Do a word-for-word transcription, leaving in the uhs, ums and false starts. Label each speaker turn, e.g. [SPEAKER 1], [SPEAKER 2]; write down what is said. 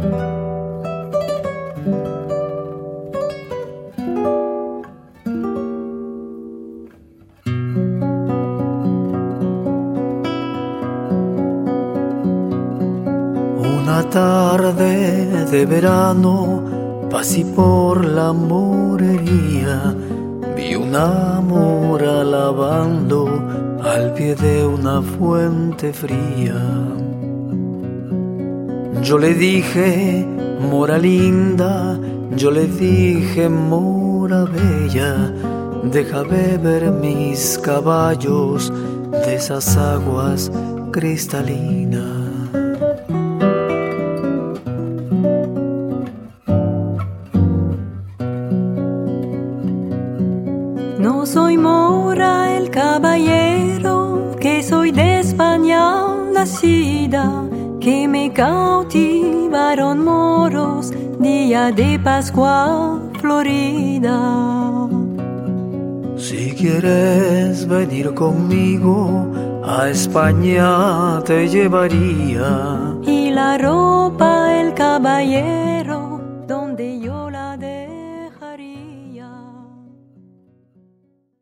[SPEAKER 1] Una tarde de verano pasé por la morería, vi una mora lavando al pie de una fuente fría. Yo le dije, mora linda, yo le dije, mora bella, deja beber mis caballos de esas aguas cristalinas.
[SPEAKER 2] No soy mora el caballero, que soy de España nacida, que me cautivaron moros, día de Pascua florida.
[SPEAKER 1] Si quieres venir conmigo, a España te llevaría.
[SPEAKER 2] Y la ropa el caballero, donde